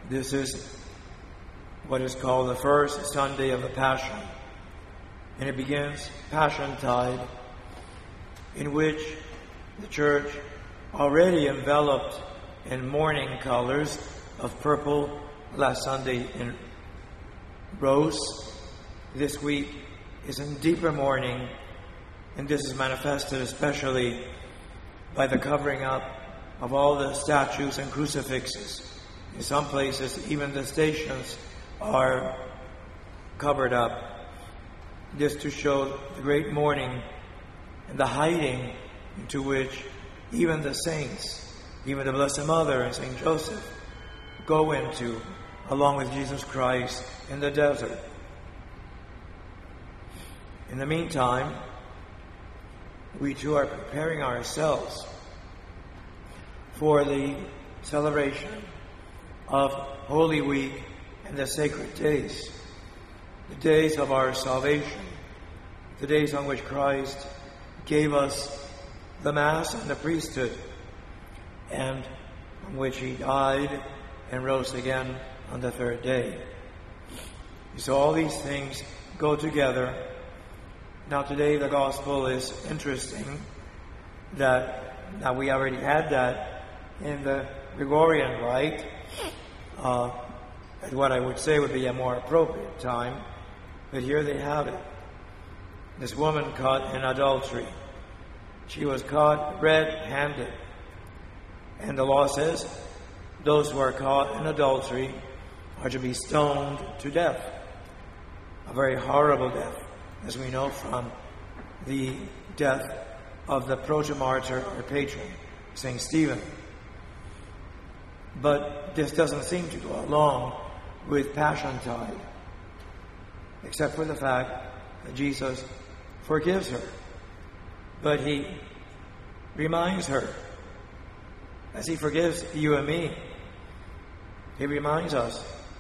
This is what is called the first Sunday of the Passion. And it begins Passiontide, in which the Church, already enveloped in mourning colors of purple last Sunday in rose, this week is in deeper mourning, and this is manifested especially by the covering up of all the statues and crucifixes. In some places, even the stations are covered up. This to show the great mourning and the hiding into which even the saints, even the Blessed Mother and Saint Joseph, go into, along with Jesus Christ in the desert. In the meantime, we too are preparing ourselves for the celebration of Holy Week and the sacred days, the days of our salvation, the days on which Christ gave us the Mass and the priesthood, and on which he died and rose again on the third day. So all these things go together. Now today the Gospel is interesting that now we already had that in the Gregorian rite, at what I would say would be a more appropriate time, but here they have it. This woman caught in adultery. She was caught red-handed. And the law says those who are caught in adultery are to be stoned to death. A very horrible death, as we know from the death of the protomartyr or patron, St. Stephen. But this doesn't seem to go along with Passiontide, except for the fact that Jesus forgives her. But he reminds her, as he forgives you and me, he reminds us,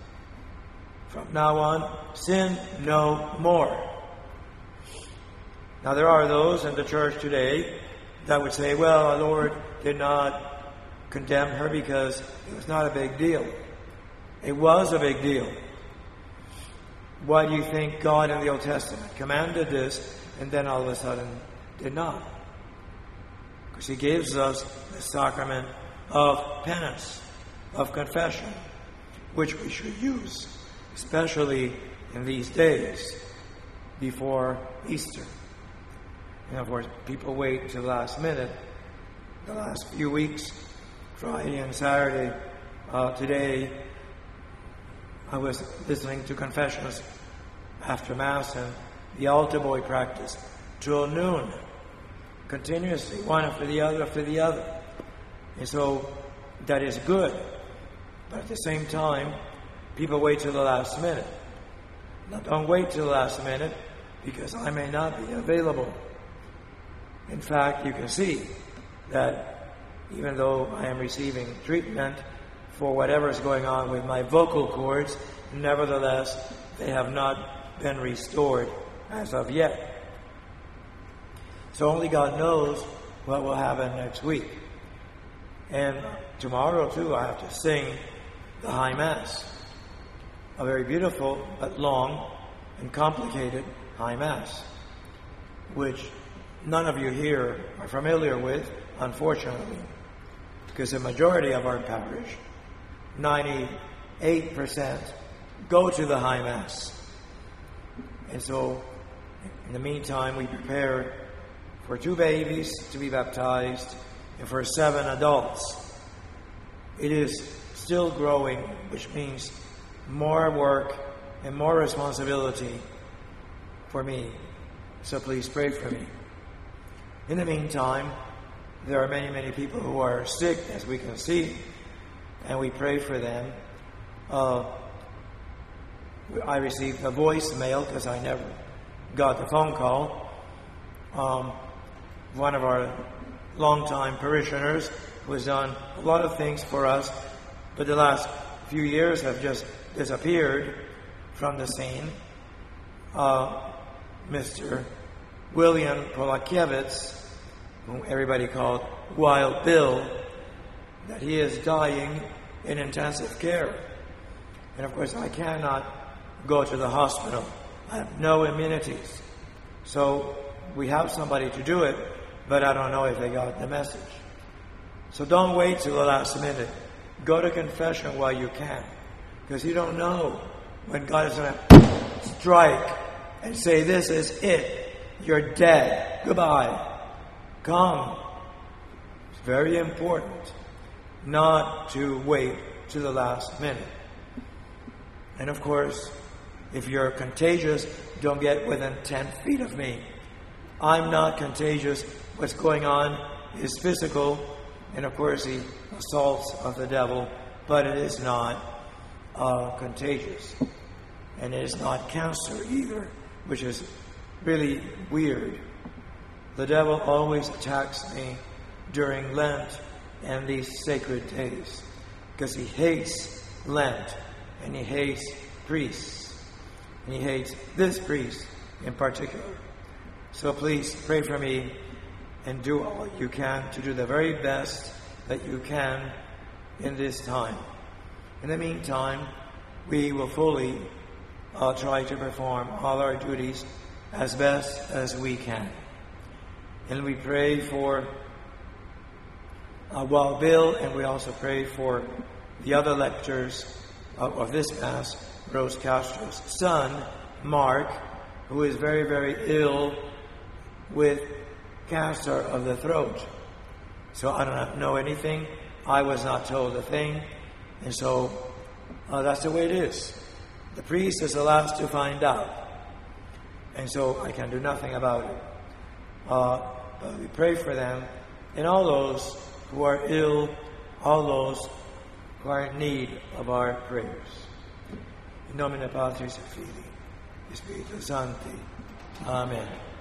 from now on, sin no more. Now there are those in the Church today that would say, well, our Lord did not condemn her because it was not a big deal. It was a big deal. Why do you think God in the Old Testament commanded this and then all of a sudden did not? Because he gives us the sacrament of penance, of confession, which we should use, especially in these days before Easter. And of course, people wait to the last minute. The last few weeks, Friday and Saturday, today, I was listening to confessions after Mass, and the altar boy practiced till noon, continuously, one after the other after the other. And so that is good. But at the same time, people wait till the last minute. Now don't wait till the last minute, because I may not be available. In fact, you can see that even though I am receiving treatment for whatever is going on with my vocal cords, nevertheless, they have not been restored as of yet. So only God knows what will happen next week. And tomorrow, too, I have to sing the High Mass. A very beautiful but long and complicated High Mass, which none of you here are familiar with, unfortunately, because the majority of our parish, 98%, go to the High Mass. And so, in the meantime, we prepare for 2 babies to be baptized and for 7 adults. It is still growing, which means more work and more responsibility for me. So please pray for me. In the meantime, there are many, many people who are sick, as we can see, and we pray for them. I received a voicemail because I never got the phone call. One of our longtime parishioners who has done a lot of things for us, but the last few years have just disappeared from the scene. Mr. William Polakiewicz, whom everybody called Wild Bill, that he is dying in intensive care. And of course, I cannot go to the hospital. I have no immunities. So we have somebody to do it, but I don't know if they got the message. So don't wait till the last minute. Go to confession while you can, because you don't know when God is going to strike and say, this is it. You're dead. Goodbye. Come. It's very important not to wait to the last minute. And of course, if you're contagious, don't get within 10 feet of me. I'm not contagious. What's going on is physical, and of course the assaults of the devil, but it is not contagious. And it is not cancer either, which is really weird. The devil always attacks me during Lent and these sacred days, because he hates Lent, and he hates priests. And he hates this priest in particular. So please pray for me and do all you can to do the very best that you can in this time. In the meantime, we will fully try to perform all our duties as best as we can. And we pray for Wild Bill, and we also pray for the other lectors of this Mass, Rose Castro's son, Mark, who is very, very ill with cancer of the throat. So I don't know anything. I was not told a thing. And so that's the way it is. The priest is the last to find out. And so I can do nothing about it. But we pray for them and all those who are ill, all those who are in need of our prayers. In nomine Patris et Filii, et Spiritus Sancti. Amen.